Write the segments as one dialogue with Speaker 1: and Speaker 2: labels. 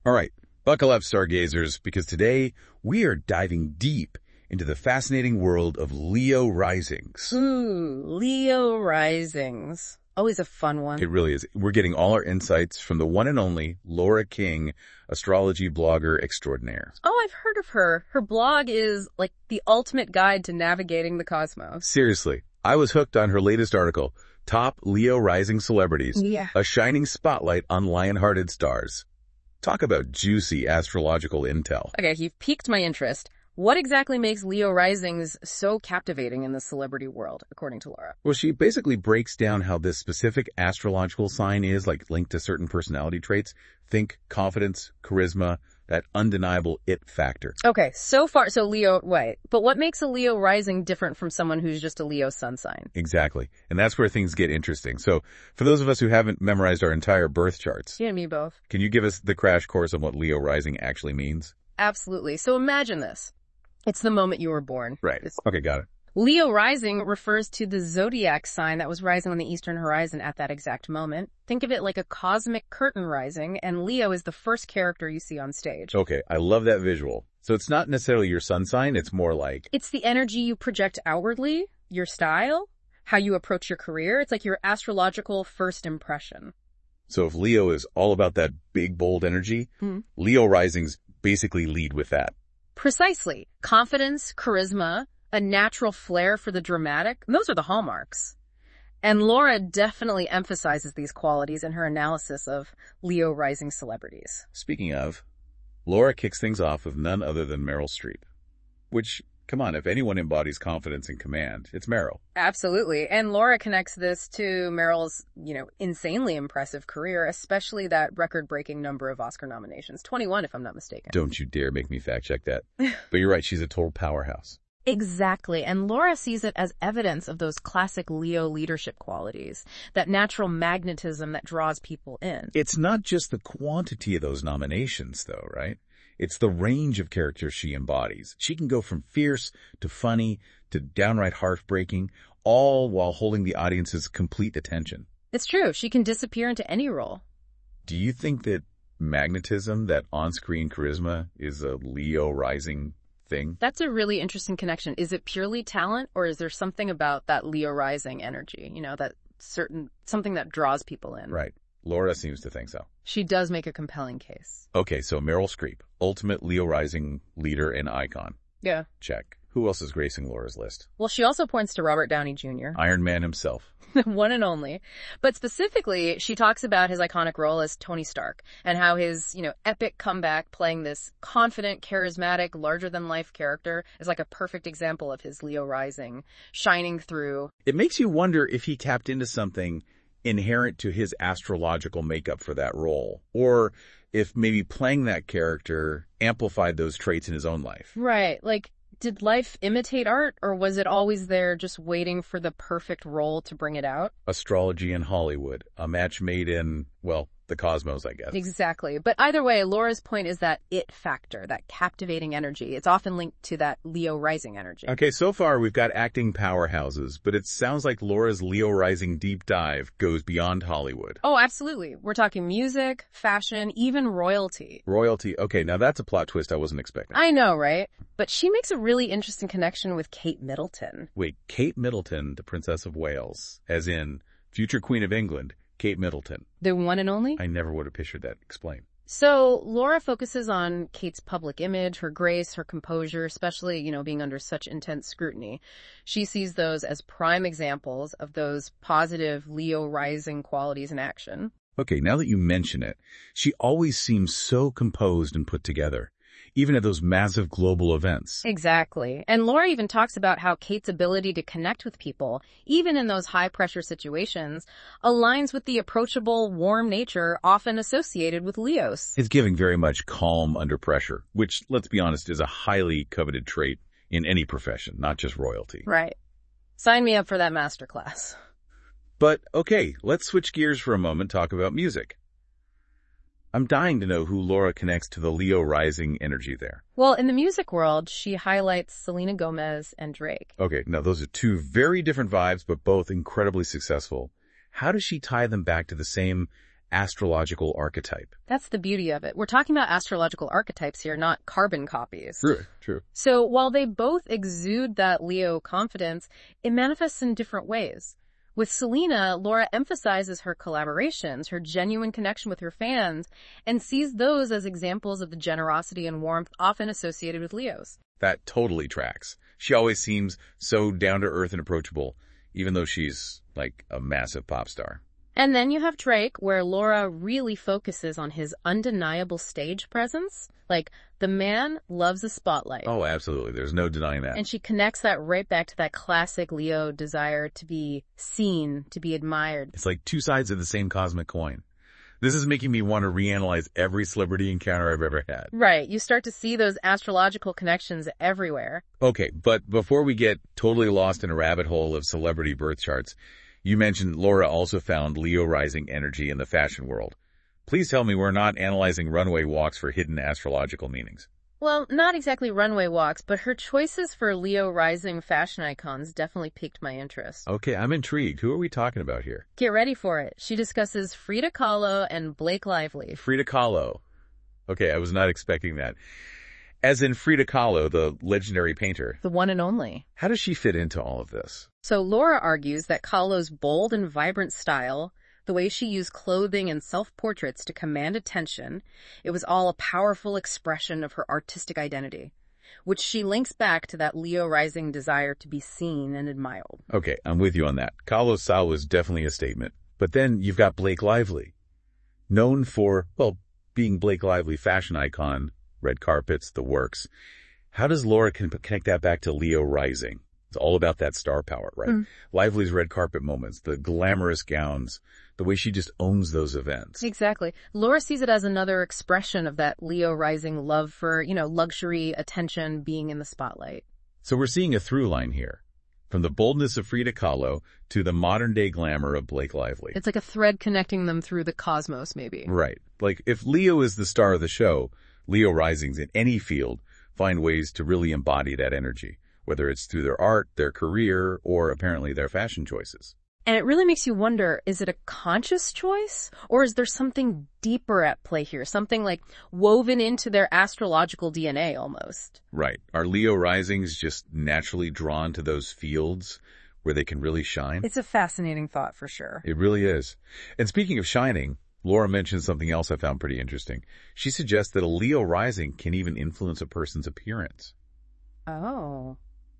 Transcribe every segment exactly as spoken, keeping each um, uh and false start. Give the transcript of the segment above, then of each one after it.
Speaker 1: All right, buckle up, stargazers, because today we are diving deep into the fascinating world of Leo risings.
Speaker 2: Ooh, Leo risings. Always a fun one.
Speaker 1: It really is. We're getting all our insights from the one and only Laura King, astrology blogger extraordinaire.
Speaker 2: Oh, I've heard of her. Her blog is like the ultimate guide to navigating the cosmos.
Speaker 1: Seriously, I was hooked on her latest article, Top Leo Rising Celebrities,
Speaker 2: Yeah.
Speaker 1: a shining spotlight on lion-hearted stars. Talk about juicy astrological intel.
Speaker 2: Okay, you've piqued my interest. What exactly makes Leo risings so captivating in the celebrity world, according to Laura?
Speaker 1: Well, she basically breaks down how this specific astrological sign is like linked to certain personality traits. Think confidence, charisma, that undeniable it factor.
Speaker 2: Okay, so far, so Leo, wait, but what makes a Leo rising different from someone who's just a Leo sun sign?
Speaker 1: Exactly. And that's where things get interesting. So for those of us who haven't memorized our entire birth charts,
Speaker 2: You and me both.
Speaker 1: can you give us the crash course on what Leo rising actually means?
Speaker 2: Absolutely. So imagine this. It's the moment you were born.
Speaker 1: Right.
Speaker 2: It's-
Speaker 1: Okay, got it.
Speaker 2: Leo rising refers to the zodiac sign that was rising on the eastern horizon at that exact moment. Think of it like a cosmic curtain rising, and Leo is the first character you see on stage.
Speaker 1: Okay, I love that visual. So it's not necessarily your sun sign, it's more like...
Speaker 2: It's the energy you project outwardly, your style, how you approach your career. It's like your astrological first impression.
Speaker 1: So if Leo is all about that big, bold energy,
Speaker 2: Mhm.
Speaker 1: Leo risings basically lead with that.
Speaker 2: Precisely. Confidence, charisma, a natural flair for the dramatic. Those are the hallmarks. And Laura definitely emphasizes these qualities in her analysis of Leo rising celebrities.
Speaker 1: Speaking of, Laura kicks things off with none other than Meryl Streep. Which, come on, if anyone embodies confidence and command, it's Meryl.
Speaker 2: Absolutely. And Laura connects this to Meryl's, you know, insanely impressive career, especially that record-breaking number of Oscar nominations. twenty-one, if I'm not mistaken.
Speaker 1: Don't you dare make me fact check that. But you're right, she's a total powerhouse.
Speaker 2: Exactly. And Laura sees it as evidence of those classic Leo leadership qualities, that natural magnetism that draws people in.
Speaker 1: It's not just the quantity of those nominations, though, right? It's the range of characters she embodies. She can go from fierce to funny to downright heartbreaking, all while holding the audience's complete attention.
Speaker 2: It's true. She can disappear into any role.
Speaker 1: Do you think that magnetism, that on-screen charisma, is a Leo rising thing?
Speaker 2: That's a really interesting connection. Is it purely talent, or is there something about that Leo rising energy, you know, that certain, something that draws people in?
Speaker 1: Right. Laura seems to think so.
Speaker 2: She does make a compelling case.
Speaker 1: Okay, so Meryl Streep, ultimate Leo rising leader and icon.
Speaker 2: Yeah.
Speaker 1: Check. Who else is gracing Laura's list?
Speaker 2: Well, she also points to Robert Downey Junior
Speaker 1: Iron Man himself.
Speaker 2: The one and only. But specifically, she talks about his iconic role as Tony Stark and how his, you know, epic comeback playing this confident, charismatic, larger-than-life character is like a perfect example of his Leo rising shining through.
Speaker 1: It makes you wonder if he tapped into something inherent to his astrological makeup for that role, or if maybe playing that character amplified those traits in his own life.
Speaker 2: Right. Like, did life imitate art, or was it always there just waiting for the perfect role to bring it out?
Speaker 1: Astrology in Hollywood, a match made in, well, the cosmos, I guess.
Speaker 2: Exactly. But either way, Laura's point is that it factor, that captivating energy. It's often linked to that Leo rising energy.
Speaker 1: Okay, so far we've got acting powerhouses, but it sounds like Laura's Leo rising deep dive goes beyond Hollywood.
Speaker 2: Oh, absolutely. We're talking music, fashion, even royalty.
Speaker 1: Royalty. Okay, now that's a plot twist I wasn't expecting.
Speaker 2: I know, right? But she makes a really interesting connection with Kate Middleton.
Speaker 1: Wait, Kate Middleton, the Princess of Wales, as in future Queen of England, Kate Middleton.
Speaker 2: The one and only?
Speaker 1: I never would have pictured that. Explain.
Speaker 2: So Laura focuses on Kate's public image, her grace, her composure, especially, you know, being under such intense scrutiny. She sees those as prime examples of those positive Leo rising qualities in action.
Speaker 1: Okay, now that you mention it, she always seems so composed and put together, even at those massive global events.
Speaker 2: Exactly. And Laura even talks about how Kate's ability to connect with people, even in those high-pressure situations, aligns with the approachable, warm nature often associated with Leos.
Speaker 1: It's giving very much calm under pressure, which, let's be honest, is a highly coveted trait in any profession, not just royalty.
Speaker 2: Right. Sign me up for that masterclass.
Speaker 1: But, okay, let's switch gears for a moment, talk about music. I'm dying to know who Laura connects to the Leo rising energy there.
Speaker 2: Well, in the music world, she highlights Selena Gomez and Drake.
Speaker 1: Okay, now those are two very different vibes, but both incredibly successful. How does she tie them back to the same astrological archetype.
Speaker 2: That's the beauty of it. We're talking about astrological archetypes here, not carbon copies.
Speaker 1: True, true.
Speaker 2: So while they both exude that Leo confidence, it manifests in different ways. With Selena, Laura emphasizes her collaborations, her genuine connection with her fans, and sees those as examples of the generosity and warmth often associated with Leos.
Speaker 1: That totally tracks. She always seems so down-to-earth and approachable, even though she's like a massive pop star.
Speaker 2: And then you have Drake, where Laura really focuses on his undeniable stage presence. Like, the man loves the spotlight.
Speaker 1: Oh, absolutely. There's no denying that.
Speaker 2: And she connects that right back to that classic Leo desire to be seen, to be admired.
Speaker 1: It's like two sides of the same cosmic coin. This is making me want to reanalyze every celebrity encounter I've ever had.
Speaker 2: Right. You start to see those astrological connections everywhere.
Speaker 1: Okay, but before we get totally lost in a rabbit hole of celebrity birth charts, you mentioned Laura also found Leo rising energy in the fashion world. Please tell me we're not analyzing runway walks for hidden astrological meanings.
Speaker 2: Well, not exactly runway walks, but her choices for Leo rising fashion icons definitely piqued my interest.
Speaker 1: Okay, I'm intrigued. Who are we talking about here?
Speaker 2: Get ready for it. She discusses Frida Kahlo and Blake Lively.
Speaker 1: Frida Kahlo. Okay, I was not expecting that. As in Frida Kahlo, the legendary painter.
Speaker 2: The one and only.
Speaker 1: How does she fit into all of this?
Speaker 2: So Laura argues that Kahlo's bold and vibrant style, the way she used clothing and self-portraits to command attention, it was all a powerful expression of her artistic identity, which she links back to that Leo rising desire to be seen and admired.
Speaker 1: Okay, I'm with you on that. Kahlo's style was definitely a statement. But then you've got Blake Lively, known for, well, being Blake Lively fashion icon, red carpets, the works. How does Laura connect that back to Leo rising? It's all about that star power, right? Mm. Lively's red carpet moments, the glamorous gowns, the way she just owns those events.
Speaker 2: Exactly. Laura sees it as another expression of that Leo rising love for, you know, luxury, attention, being in the spotlight.
Speaker 1: So we're seeing a through line here, from the boldness of Frida Kahlo to the modern day glamour of Blake Lively.
Speaker 2: It's like a thread connecting them through the cosmos, maybe.
Speaker 1: Right. Like if Leo is the star of the show, Leo risings in any field find ways to really embody that energy, whether it's through their art, their career, or apparently their fashion choices.
Speaker 2: And it really makes you wonder, is it a conscious choice? Or is there something deeper at play here? Something like woven into their astrological D N A almost?
Speaker 1: Right. Are Leo risings just naturally drawn to those fields where they can really shine?
Speaker 2: It's a fascinating thought for sure.
Speaker 1: It really is. And speaking of shining, Laura mentioned something else I found pretty interesting. She suggests that a Leo rising can even influence a person's appearance.
Speaker 2: Oh.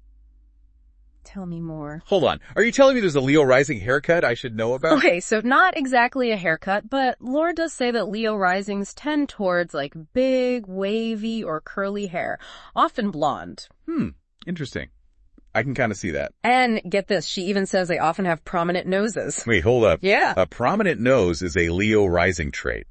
Speaker 2: Tell me more.
Speaker 1: Hold on. Are you telling me there's a Leo rising haircut I should know about?
Speaker 2: Okay, so not exactly a haircut, but Laura does say that Leo risings tend towards like big, wavy, or curly hair, often blonde.
Speaker 1: Hmm. Interesting. I can kind of see that.
Speaker 2: And get this, she even says they often have prominent noses.
Speaker 1: Wait, hold up.
Speaker 2: Yeah.
Speaker 1: A prominent nose is a Leo rising trait.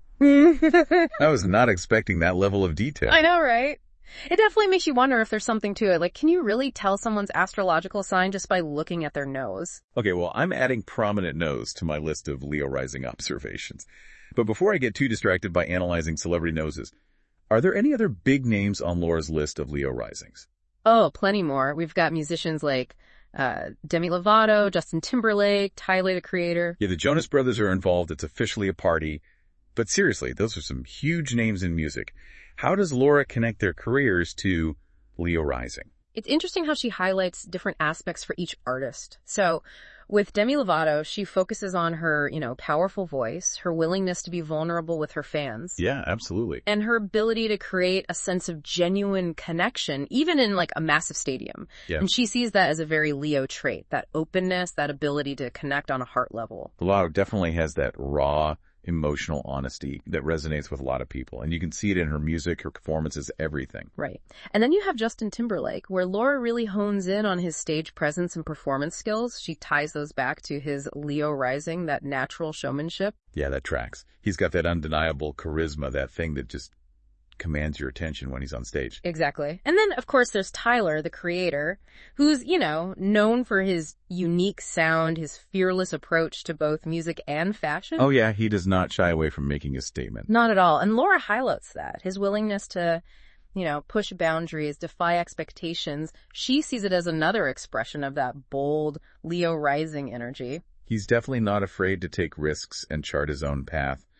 Speaker 1: I was not expecting that level of detail.
Speaker 2: I know, right? It definitely makes you wonder if there's something to it. Like, can you really tell someone's astrological sign just by looking at their nose?
Speaker 1: Okay, well, I'm adding prominent nose to my list of Leo rising observations. But before I get too distracted by analyzing celebrity noses, are there any other big names on Laura's list of Leo risings?
Speaker 2: Oh, plenty more. We've got musicians like uh, Demi Lovato, Justin Timberlake, Tyler, the Creator.
Speaker 1: Yeah, the Jonas Brothers are involved. It's officially a party. But seriously, those are some huge names in music. How does Laura connect their careers to Leo rising?
Speaker 2: It's interesting how she highlights different aspects for each artist. So with Demi Lovato, she focuses on her, you know, powerful voice, her willingness to be vulnerable with her fans.
Speaker 1: Yeah, absolutely.
Speaker 2: And her ability to create a sense of genuine connection, even in like a massive stadium.
Speaker 1: Yeah.
Speaker 2: And she sees that as a very Leo trait, that openness, that ability to connect on a heart level.
Speaker 1: Lovato definitely has that raw, emotional honesty that resonates with a lot of people. And you can see it in her music, her performances, everything.
Speaker 2: Right. And then you have Justin Timberlake, where Laura really hones in on his stage presence and performance skills. She ties those back to his Leo rising, that natural showmanship.
Speaker 1: Yeah, that tracks. He's got that undeniable charisma, that thing that just commands your attention when he's on stage.
Speaker 2: Exactly. And then, of course, there's Tyler, the Creator, who's, you know, known for his unique sound, his fearless approach to both music and fashion.
Speaker 1: Oh, yeah, he does not shy away from making a statement.
Speaker 2: Not at all. And Laura highlights that. His willingness to, you know, push boundaries, defy expectations. She sees it as another expression of that bold Leo rising energy.
Speaker 1: He's definitely not afraid to take risks and chart his own path.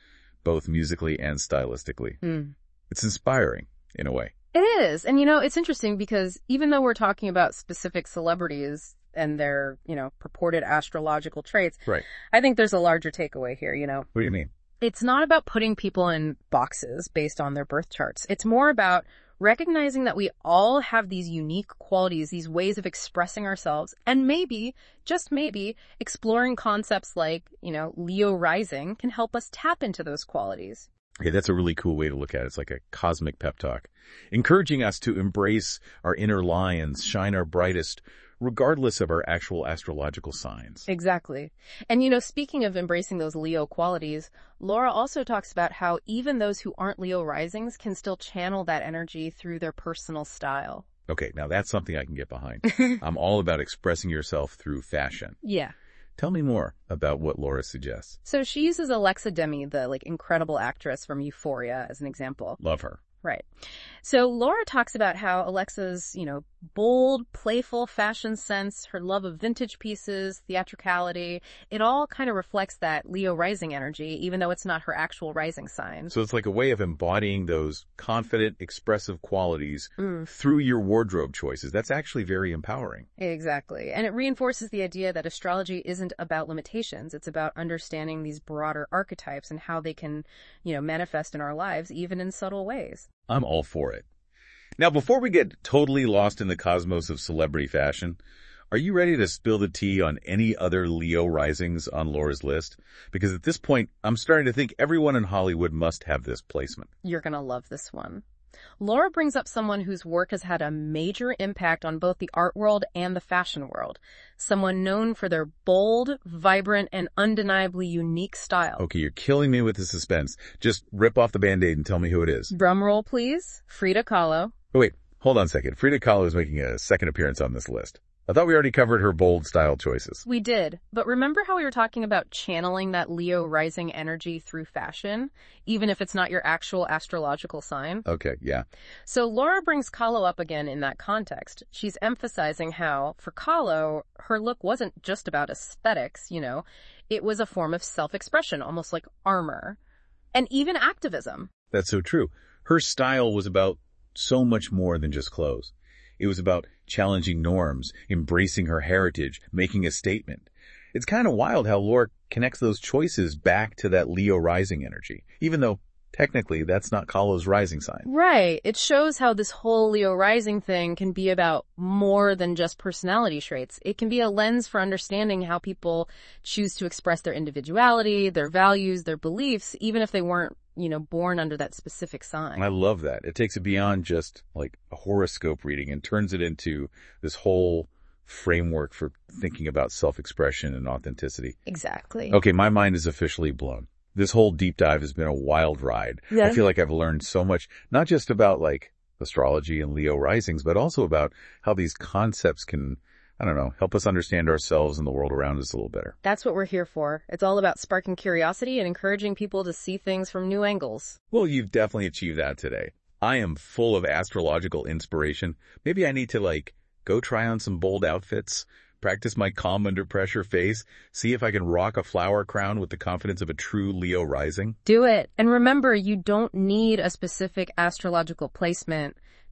Speaker 1: both musically and stylistically.
Speaker 2: Mm.
Speaker 1: It's inspiring, in a way.
Speaker 2: It is. And, you know, it's interesting because even though we're talking about specific celebrities and their, you know, purported astrological traits,
Speaker 1: Right.
Speaker 2: I think there's a larger takeaway here, you know.
Speaker 1: What do you mean?
Speaker 2: It's not about putting people in boxes based on their birth charts. It's more about recognizing that we all have these unique qualities, these ways of expressing ourselves, and maybe, just maybe, exploring concepts like, you know, Leo rising can help us tap into those qualities.
Speaker 1: Okay, that's a really cool way to look at it. It's like a cosmic pep talk, encouraging us to embrace our inner lions, shine our brightest, regardless of our actual astrological signs.
Speaker 2: Exactly. And, you know, speaking of embracing those Leo qualities, Laura also talks about how even those who aren't Leo risings can still channel that energy through their personal style.
Speaker 1: Okay, now that's something I can get behind. I'm all about expressing yourself through fashion.
Speaker 2: Yeah.
Speaker 1: Tell me more about what Laura suggests.
Speaker 2: So she uses Alexa Demi, the like incredible actress from Euphoria, as an example.
Speaker 1: Love her.
Speaker 2: Right. So Laura talks about how Alexa's, you know, bold, playful fashion sense, her love of vintage pieces, theatricality, it all kind of reflects that Leo rising energy, even though it's not her actual rising sign.
Speaker 1: So it's like a way of embodying those confident, expressive qualities
Speaker 2: Mm.
Speaker 1: through your wardrobe choices. That's actually very empowering.
Speaker 2: Exactly. And it reinforces the idea that astrology isn't about limitations. It's about understanding these broader archetypes and how they can, you know, manifest in our lives, even in subtle ways.
Speaker 1: I'm all for it. Now, before we get totally lost in the cosmos of celebrity fashion, are you ready to spill the tea on any other Leo risings on Laura's list? Because at this point, I'm starting to think everyone in Hollywood must have this placement.
Speaker 2: You're going to love this one. Laura brings up someone whose work has had a major impact on both the art world and the fashion world. Someone known for their bold, vibrant, and undeniably unique style.
Speaker 1: Okay, you're killing me with the suspense. Just rip off the Band-Aid and tell me who it is.
Speaker 2: Drum roll, please. Frida Kahlo.
Speaker 1: Oh, wait, hold on a second. Frida Kahlo is making a second appearance on this list. I thought we already covered her bold style choices.
Speaker 2: We did, but remember how we were talking about channeling that Leo rising energy through fashion, even if it's not your actual astrological sign?
Speaker 1: Okay, yeah.
Speaker 2: So Laura brings Kahlo up again in that context. She's emphasizing how, for Kahlo, her look wasn't just about aesthetics, you know. It was a form of self-expression, almost like armor, and even activism.
Speaker 1: That's so true. Her style was about so much more than just clothes. It was about challenging norms, embracing her heritage, making a statement. It's kind of wild how Laura connects those choices back to that Leo rising energy, even though technically that's not Kahlo's rising sign.
Speaker 2: Right. It shows how this whole Leo rising thing can be about more than just personality traits. It can be a lens for understanding how people choose to express their individuality, their values, their beliefs, even if they weren't, you know, born under that specific sign.
Speaker 1: I love that. It takes it beyond just like a horoscope reading and turns it into this whole framework for thinking about self-expression and authenticity.
Speaker 2: Exactly.
Speaker 1: Okay, my mind is officially blown. This whole deep dive has been a wild ride.
Speaker 2: Yeah.
Speaker 1: I feel like I've learned so much, not just about like astrology and Leo risings, but also about how these concepts can, I don't know, help us understand ourselves and the world around us a little better.
Speaker 2: That's what we're here for. It's all about sparking curiosity and encouraging people to see things from new angles.
Speaker 1: Well, you've definitely achieved that today. I am full of astrological inspiration. Maybe I need to like go try on some bold outfits, practice my calm under pressure face, see if I can rock a flower crown with the confidence of a true Leo rising.
Speaker 2: Do it. And remember, you don't need a specific astrological placement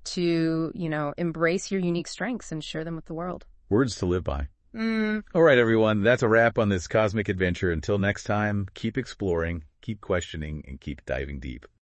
Speaker 2: to, you know, embrace your unique strengths and share them with the world.
Speaker 1: Words to live by.
Speaker 2: Mm.
Speaker 1: All right, everyone. That's a wrap on this cosmic adventure. Until next time, keep exploring, keep questioning, and keep diving deep.